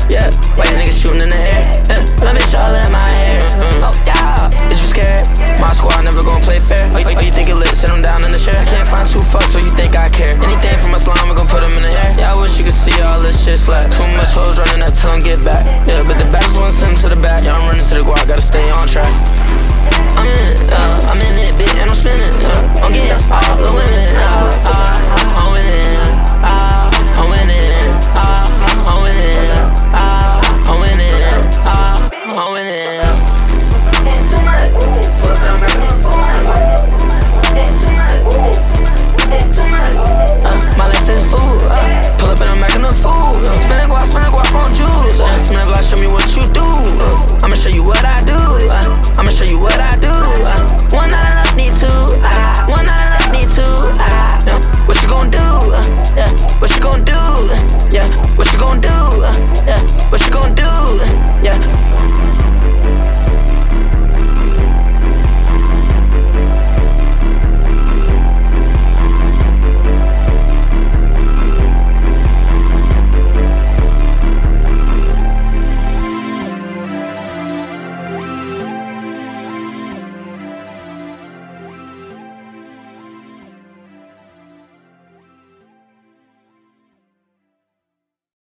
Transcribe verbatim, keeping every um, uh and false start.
Yeah, why you niggas shooting in the air? Yeah, let me show all in my hair. Oh yeah, is you scared? My squad never gon' play fair. Oh, oh, you think it lit? Sit them down in the chair. I can't find two fucks, so you think I care? Anything from a slime, we gon' put them in the air. Yeah, I wish you could see all this shit slap. Too much hoes running up till them get back. Yeah, but the baddest one send them to the back. Yeah, I'm running to the guard, gotta stay on track. I'm in it, uh, I'm in it, bitch, and I'm spinning. Uh, I'm